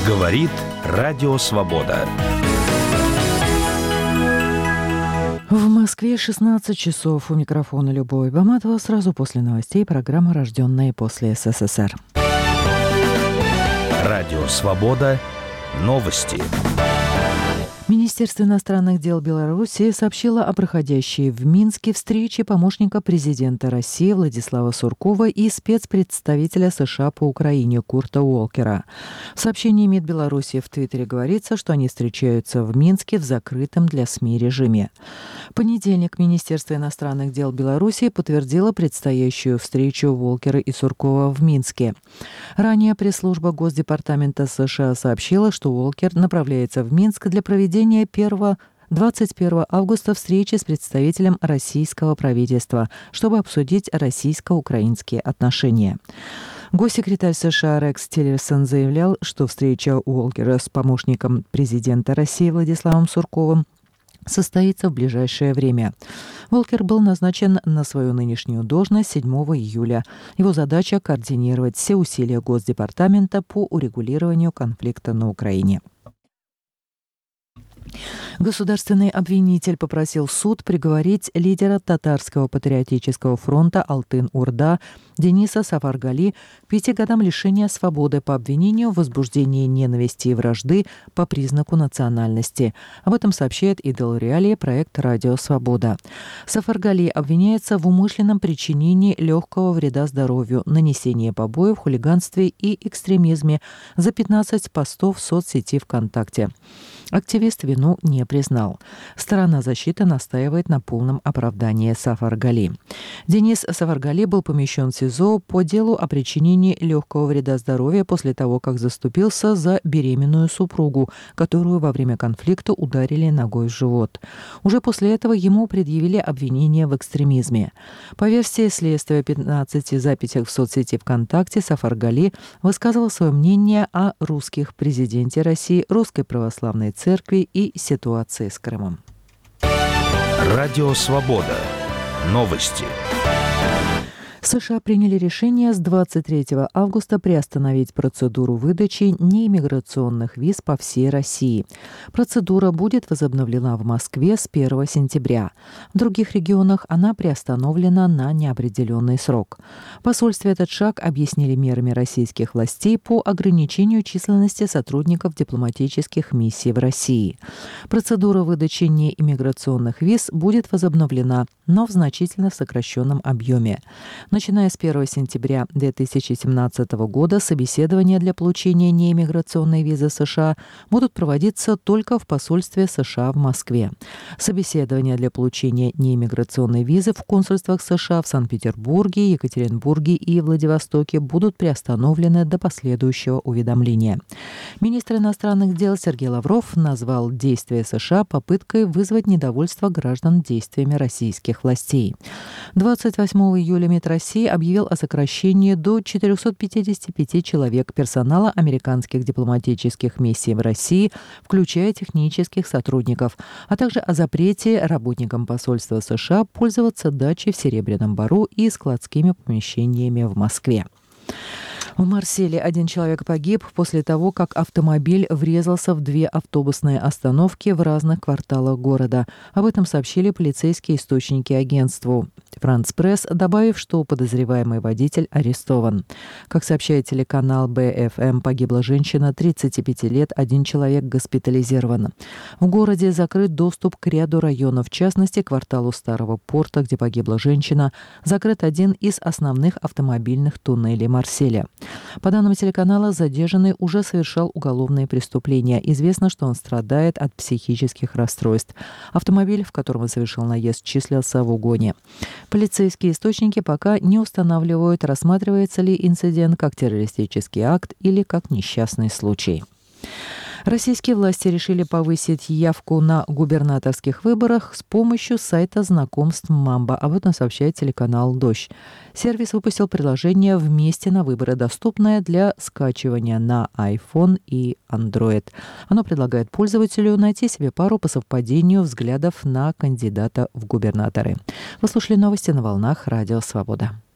Говорит Радио Свобода. В Москве 16 часов. У микрофона Любовь Баматова. Сразу после новостей программа «Рожденные после СССР». Радио Свобода. Новости. Министерство иностранных дел Беларуси сообщило о проходящей в Минске встрече помощника президента России Владислава Суркова и спецпредставителя США по Украине Курта Уолкера. В сообщении МИД Беларуси в Твиттере говорится, что они встречаются в Минске в закрытом для СМИ режиме. В понедельник Министерство иностранных дел Беларуси подтвердило предстоящую встречу Уолкера и Суркова в Минске. Ранее пресс-служба Госдепартамента США сообщила, что Уолкер направляется в Минск для проведения 21 августа встречи с представителем российского правительства, чтобы обсудить российско-украинские отношения. Госсекретарь США Рекс Тиллерсон заявлял, что встреча Уолкера с помощником президента России Владиславом Сурковым состоится в ближайшее время. Уолкер был назначен на свою нынешнюю должность 7 июля. Его задача – координировать все усилия Госдепартамента по урегулированию конфликта на Украине. Государственный обвинитель попросил суд приговорить лидера Татарского патриотического фронта Алтын-Урда Дениса Сафаргали к 5 годам лишения свободы по обвинению в возбуждении ненависти и вражды по признаку национальности. Об этом сообщает Идел Реалии проект «Радио Свобода». Сафаргали обвиняется в умышленном причинении легкого вреда здоровью, нанесении побоев, хулиганстве и экстремизме за 15 постов в соцсети ВКонтакте. Активист вину не признал. Сторона защиты настаивает на полном оправдании Сафаргали. Денис Сафаргали был помещен в СИЗО по делу о причинении легкого вреда здоровью после того, как заступился за беременную супругу, которую во время конфликта ударили ногой в живот. Уже после этого ему предъявили обвинение в экстремизме. По версии следствия 15 записях в соцсети ВКонтакте Сафаргали высказывал свое мнение о русских президенте России, Русской православной церкви и ситуации с Крымом. Радио Свобода. Новости. США приняли решение с 23 августа приостановить процедуру выдачи неиммиграционных виз по всей России. Процедура будет возобновлена в Москве с 1 сентября. В других регионах она приостановлена на неопределенный срок. В посольстве этот шаг объяснили мерами российских властей по ограничению численности сотрудников дипломатических миссий в России. Процедура выдачи неиммиграционных виз будет возобновлена, но в значительно сокращенном объеме. Начиная с 1 сентября 2017 года собеседования для получения неиммиграционной визы США будут проводиться только в посольстве США в Москве. Собеседования для получения неиммиграционной визы в консульствах США в Санкт-Петербурге, Екатеринбурге и Владивостоке будут приостановлены до последующего уведомления. Министр иностранных дел Сергей Лавров назвал действия США попыткой вызвать недовольство граждан действиями российских властей. 28 июля МИД России объявил о сокращении до 455 человек персонала американских дипломатических миссий в России, включая технических сотрудников, а также о запрете работникам посольства США пользоваться дачей в Серебряном Бору и складскими помещениями в Москве. В Марселе один человек погиб после того, как автомобиль врезался в 2 автобусные остановки в разных кварталах города. Об этом сообщили полицейские источники агентству «Франс Пресс», добавив, что подозреваемый водитель арестован. Как сообщает телеканал БФМ, погибла женщина 35 лет, один человек госпитализирован. В городе закрыт доступ к ряду районов, в частности, кварталу Старого порта, где погибла женщина, закрыт один из основных автомобильных туннелей Марселя. По данным телеканала, задержанный уже совершал уголовные преступления. Известно, что он страдает от психических расстройств. Автомобиль, в котором он совершил наезд, числился в угоне. Полицейские источники пока не устанавливают, рассматривается ли инцидент как террористический акт или как несчастный случай. Российские власти решили повысить явку на губернаторских выборах с помощью сайта знакомств «Мамба». Об этом сообщает телеканал «Дождь». Сервис выпустил приложение «Вместе на выборы», доступное для скачивания на iPhone и Android. Оно предлагает пользователю найти себе пару по совпадению взглядов на кандидата в губернаторы. Вы слушали новости на волнах Радио Свобода.